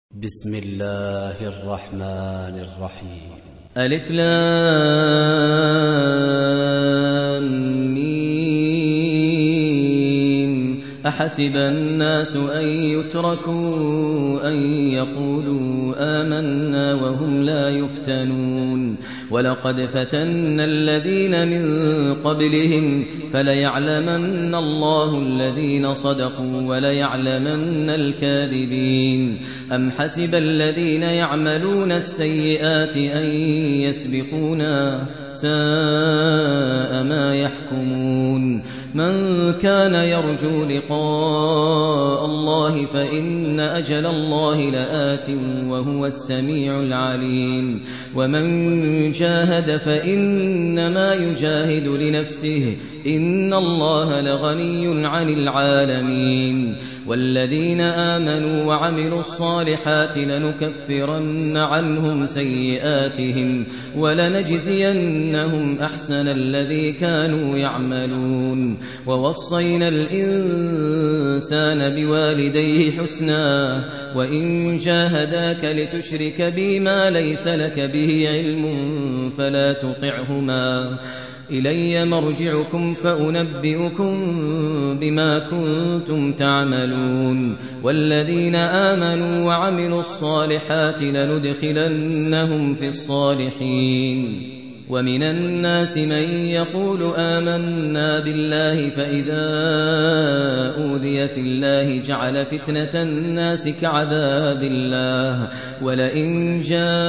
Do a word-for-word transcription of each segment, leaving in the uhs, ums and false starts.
بسم الله الرحمن الرحيم. ألف لام ميم. أحسب الناس أن يتركوا أن يقولوا آمنا وهم لا يفتنون ولقد فتنا الذين من قبلهم فليعلمن الله الذين صدقوا وليعلمن الكاذبين. أم حسب الذين يعملون السيئات أن يسبقونا ساء ما يحكمون. من كان يرجو لقاء الله فإن أجل الله لآت وهو السميع العليم. ومن جاهد فإنما يجاهد لنفسه إن الله لغني عن العالمين. والذين آمنوا وعملوا الصالحات لنكفرن عنهم سيئاتهم ولنجزينهم أحسن الذي كانوا يعملون. ووصينا الإنسان بوالديه حسنا وإن جاهداك لتشرك بي ما ليس لك به علم فلا تطعهما إلي مرجعكم فأنبئكم بما كنتم تعملون. والذين آمنوا وعملوا الصالحات لندخلنهم في الصالحين. ومن الناس من يقول آمنا بالله فإذا أوذي في الله جعل فتنة الناس كعذاب الله ولئن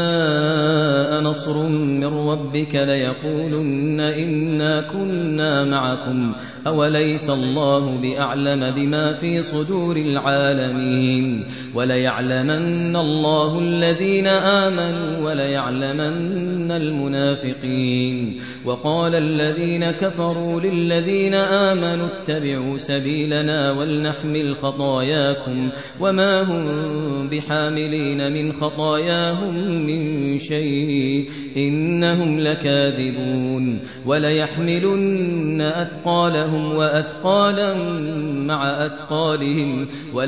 جاء نصر من ربك ليقولن إنا كنا معكم أوليس الله بأعلم بما في صدور العالمين. وليعلمن الله الذين آمنوا وليعلمن المنافقين. وقال الذين كفروا للذين آمنوا اتبعوا سبيلنا ولنحمل خطاياكم وما هم بحاملين من خطاياهم من شيء إنهم لكاذبون. وليحملن أثقالهم وأثقالا مع أثقالهم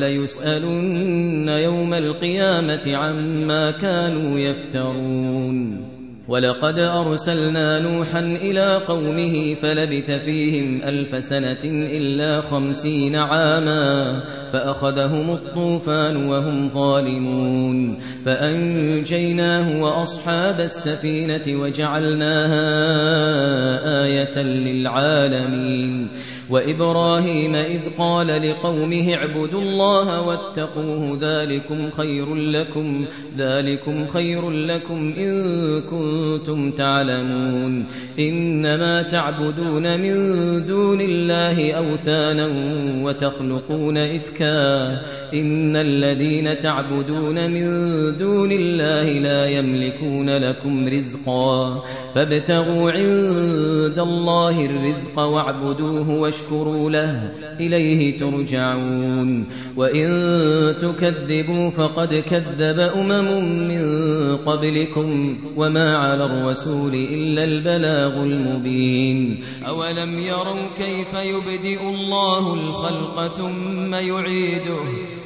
وليسألن يوم القيامة عما كانوا يفترون. ولقد أرسلنا نوحا إلى قومه فلبث فيهم ألف سنة إلا خمسين عاما فأخذهم الطوفان وهم ظالمون فأنجيناه وأصحاب السفينة وجعلناها آية للعالمين. وإبراهيم إذ قال لقومه اعبدوا الله واتقوه ذلكم خير لكم ذلكم خير لكم إن كنتم تعلمون. إنما تعبدون من دون الله أوثانا وتخلقون إفكا إن الذين تعبدون من دون الله لا يملكون لكم رزقا فابتغوا عند الله الرزق واعبدوه واشكروا له إليه ترجعون. وإن تكذبوا فقد كذب أمم من قبلكم وما على الرسول إلا البلاغ المبين. أولم يروا كيف يبدئ الله الخلق ثم يعيده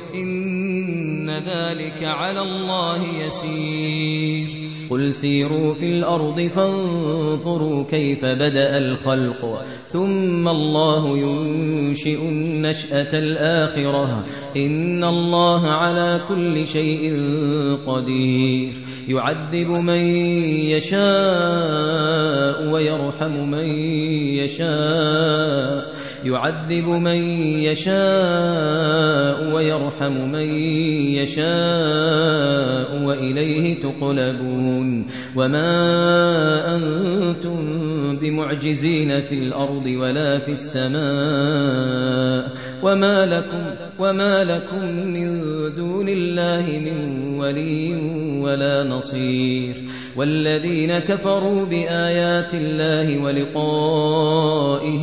إن ذلك على الله يسير. قل سيروا في الأرض فانظروا كيف بدأ الخلق ثم الله ينشئ النشأة الآخرة إن الله على كل شيء قدير. يعذب من يشاء ويرحم من يشاء يعذب من يشاء ويرحم من يشاء وإليه تقلبون. وما أنتم بمعجزين في الأرض ولا في السماء وما لكم وما لكم من دون الله من ولي ولا نصير. والذين كفروا بآيات الله ولقائه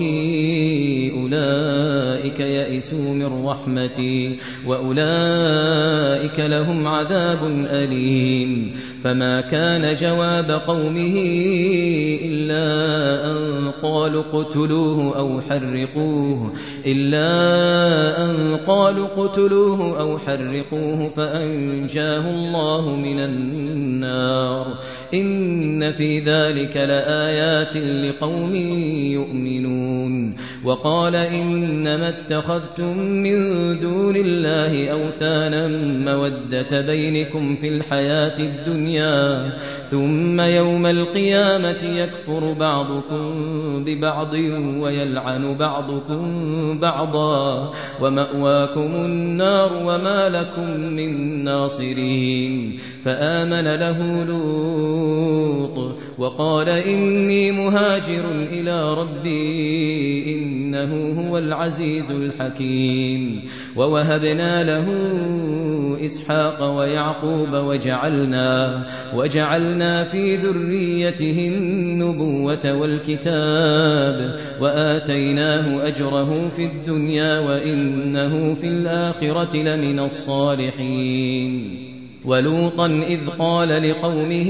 أولئك يئسوا من رحمتي وأولئك أولئك لهم عذاب أليم فما كان جواب قومه إلا أن قالوا اقتلوه أو حرقوه إلا أن قالوا اقتلوه أو حرقوه فأنجاه الله من النار إن في ذلك لآيات لقوم يؤمنون وقال إنما اتخذتم من دون الله أوثانا مودة بينكم في الحياة الدنيا ثم يوم القيامة يكفر بعضكم ببعض ويلعن بعضكم بعضا ومأواكم النار وما لكم من ناصرين فآمن له لوط وقال إني مهاجر إلى ربي إنه هو العزيز الحكيم ووهبنا له إسحاق ويعقوب وجعلنا وجعلنا في ذريته النبوة والكتاب وآتيناه أجره في الدنيا وإنه في الآخرة لمن الصالحين ولوطا إذ قال لقومه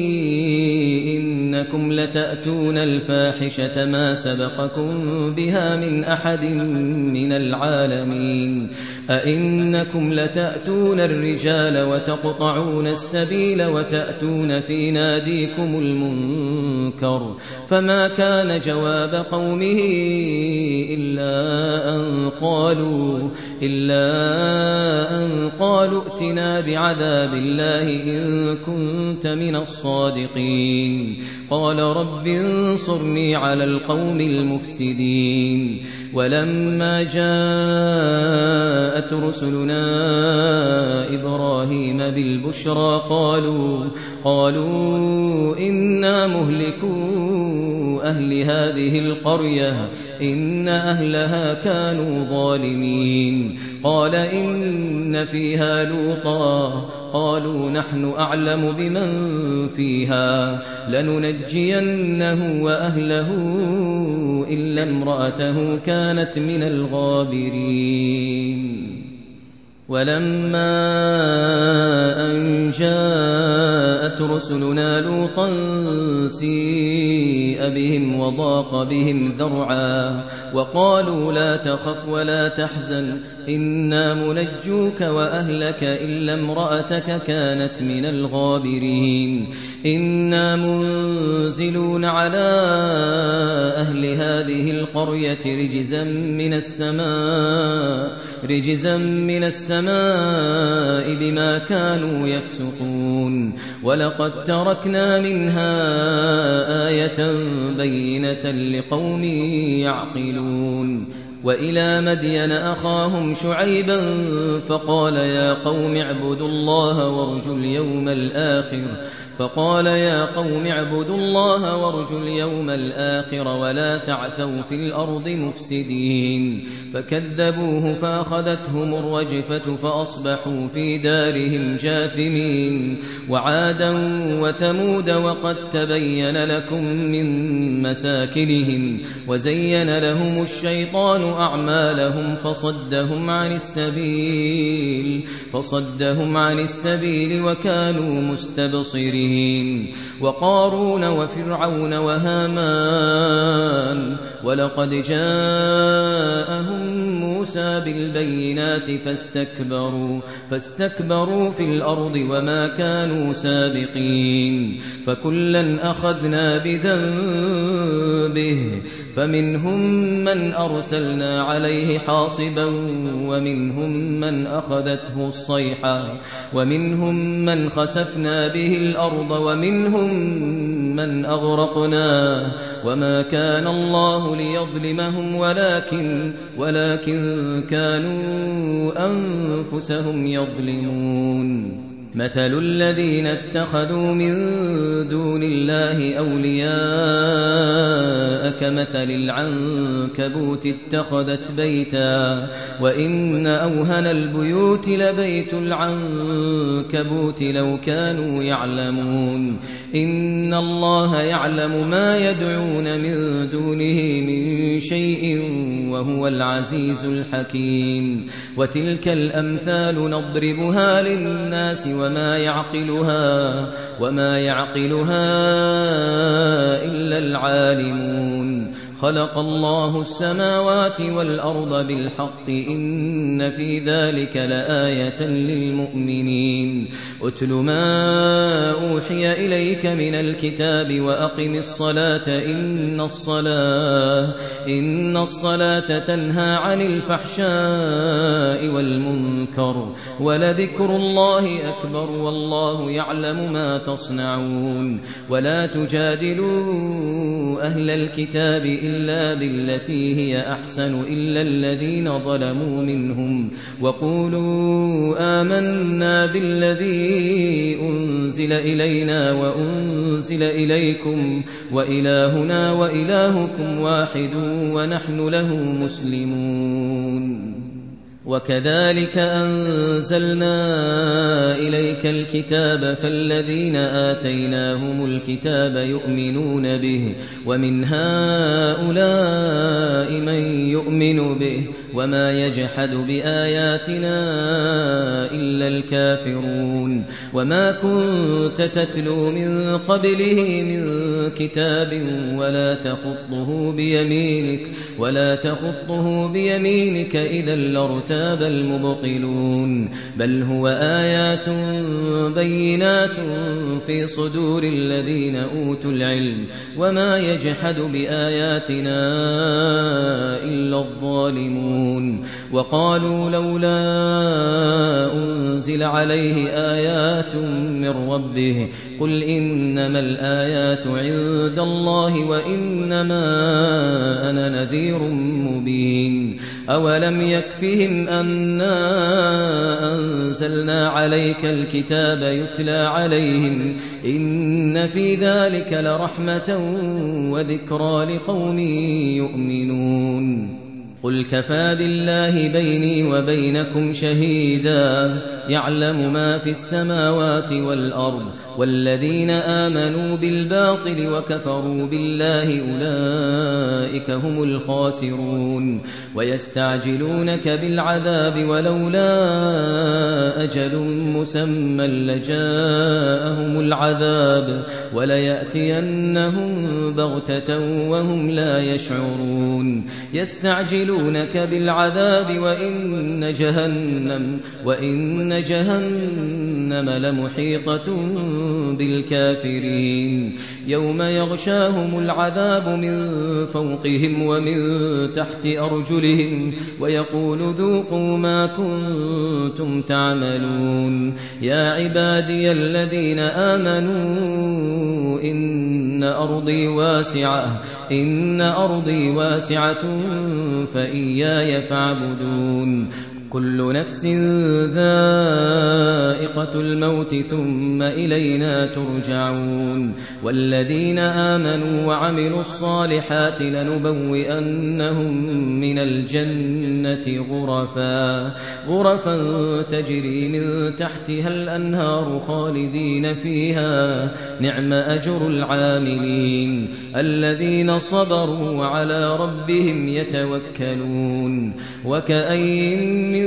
إنكم لتأتون الفاحشة ما سبقكم بها من أحد من العالمين أئنكم لتأتون الرجال وتقطعون السبيل وتأتون في ناديكم المنكر فما كان جواب قومه إلا أن قالوا إلا أن قالوا ائتنا بعذاب بالله إن كنت من الصادقين قال رب انصرني على القوم المفسدين ولما جاءت رسلنا إبراهيم بالبشرى قالوا قالوا إنا مهلكو أهل هذه القرية إن أهلها كانوا ظالمين قال إن فيها لوطا قالوا نحن أعلم بمن فيها لننجينه وأهله إلا امرأته كانت من الغابرين ولما أن جاءت رسلنا لوطا سيء بهم وضاق بهم ذرعا وقالوا لا تخف ولا تحزن إنا منجوك وأهلك إلا امرأتك كانت من الغابرين إنا منزلون على أهل هذه القرية رجزا من السماء رجزا من السماء بما كانوا يفسقون ولقد تركنا منها آية بينة لقوم يعقلون وإلى مدين أخاهم شعيبا فقال يا قوم اعبدوا الله وارجوا اليوم الآخر فقال يا قوم اعبدوا الله وارجوا اليوم الآخر ولا تعثوا في الأرض مفسدين فكذبوه فأخذتهم الرجفة فأصبحوا في دارهم جاثمين وعادا وثمود وقد تبين لكم من مساكنهم وزين لهم الشيطان أعمالهم فصدهم عن السبيل فصدهم عن السبيل وكانوا مستبصرين وقارون وفرعون وهامان ولقد جاءهم موسى بالبينات فاستكبروا فاستكبروا في الأرض وما كانوا سابقين فكلا أخذنا بذنبه فمنهم من أرسلنا عليه حاصبا ومنهم من أخذته الصيحة ومنهم من خسفنا به الأرض ومنهم من أغرقنا وما كان الله ليظلمهم ولكن ولكن كانوا أنفسهم يظلمون مثل الذين اتخذوا من دون الله أولياء كمثل العنكبوت اتخذت بيتا وإن أوهن البيوت لبيت العنكبوت لو كانوا يعلمون إن الله يعلم ما يدعون من دونه من شيء وهو العزيز الحكيم وتلك الأمثال نضربها للناس وما يعقلها وما يعقلها إلا العالمون خلق الله السماوات والأرض بالحق إن في ذلك لآية للمؤمنين أتل ما أوحي إليك من الكتاب وأقم الصلاة إن الصلاة إن الصلاة تنهى عن الفحشاء والمنكر ولذكر الله أكبر والله يعلم ما تصنعون ولا تجادلوا أهل الكتاب إلا بالتي هي أحسن إلا الذين ظلموا منهم وقولوا آمنا بالذي أنزل إلينا وأنزل إليكم وإلهنا وإلهكم واحد ونحن له مسلمون وكذلك أنزلنا إليك الكتاب فالذين آتيناهم الكتاب يؤمنون به ومن هؤلاء من يؤمن به وما يجحد بآياتنا إلا الكافرون وما كنت تتلو من قبله من كتاب ولا تخطه بيمينك ولا تخطه بيمينك إذا لارتاب المبطلون بل هو آيات بينات في صدور الذين أوتوا العلم وما يجحد بآياتنا إلا الظالمون وقالوا لولا أنزل عليه آيات من ربه قل إنما الآيات عند الله وإنما أنا نذير مبين أولم يكفهم أنا أنزلنا عليك الكتاب يتلى عليهم إن في ذلك لرحمة وذكرى لقوم يؤمنون قل كفى بالله بيني وبينكم شهيدا يعلم ما في السماوات والأرض والذين آمنوا بالباطل وكفروا بالله أولئك هم الخاسرون ويستعجلونك بالعذاب ولولا أجل مسمى لجاءهم العذاب وليأتينهم بغتة وهم لا يشعرون يستعجلونك بالعذاب وإن جهنم وإن جهنم لمحيطة بالكافرين يوم يغشاهم العذاب من فوقهم ومن تحت أرجلهم ويقول ذوقوا ما كنتم تعملون يا عبادي الذين آمنوا إن أرضي واسعة إن أرضي واسعة فإياي فاعبدون كل نفس ذائقة الموت ثم إلينا ترجعون والذين آمنوا وعملوا الصالحات لنبوئنهم من الجنة غرفا غرفا تجري من تحتها الأنهار خالدين فيها نعم أجر العاملين الذين صبروا وعلى ربهم يتوكلون وكأين من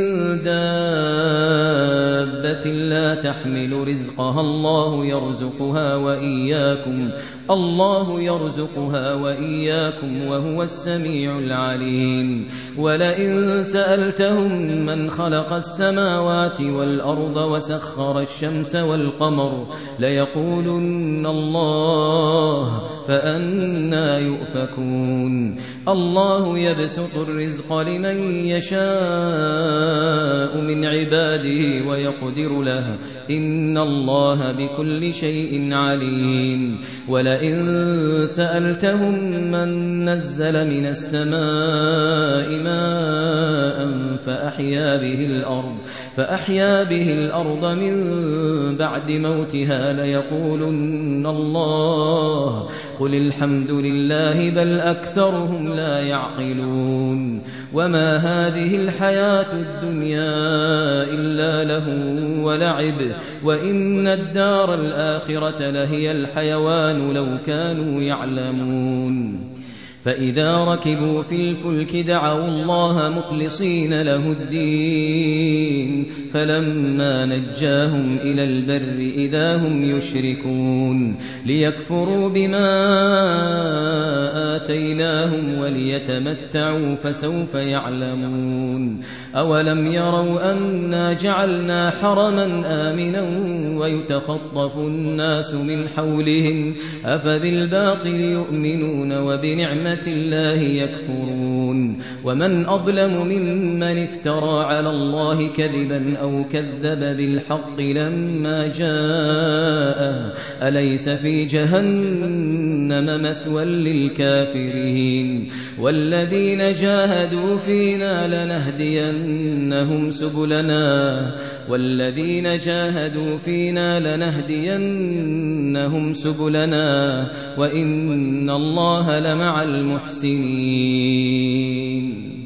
دابة لا تحمل رزقها الله يرزقها وإياكم الله يرزقها وإياكم وهو السميع العليم ولئن سألتهم من خلق السماوات والأرض وسخر الشمس والقمر ليقولن الله فأنى يؤفكون الله يبسط الرزق لمن يشاء من عباده ويقدر له إن الله بكل شيء عليم ولئن سألتهم من نزل من السماء ماء فأحيا به الأرض فأحيا به الأرض من بعد موتها ليقولن الله قل الحمد لله بل أكثرهم لا يعقلون وما هذه الحياة الدنيا إلا لهو ولعب وإن الدار الآخرة لهي الحيوان لو كانوا يعلمون فإذا ركبوا في الفلك دعوا الله مخلصين له الدين فلما نجاهم إلى البر إذا هم يشركون ليكفروا بما آتيناهم وليتمتعوا فسوف يعلمون أولم يروا أنا جعلنا حرما آمنا ويتخطف الناس من حولهم أفبالباطل يؤمنون وبنعمة الله يكفرون ومن أظلم ممن افترى على الله كذبا أو كذب بالحق لما جاءه أليس في جهنم مثوى للكافرين والذين جاهدوا فينا لنهدينهم سبلنا والذين جاهدوا فينا لنهدينهم سبلنا وإن الله لمع المحسنين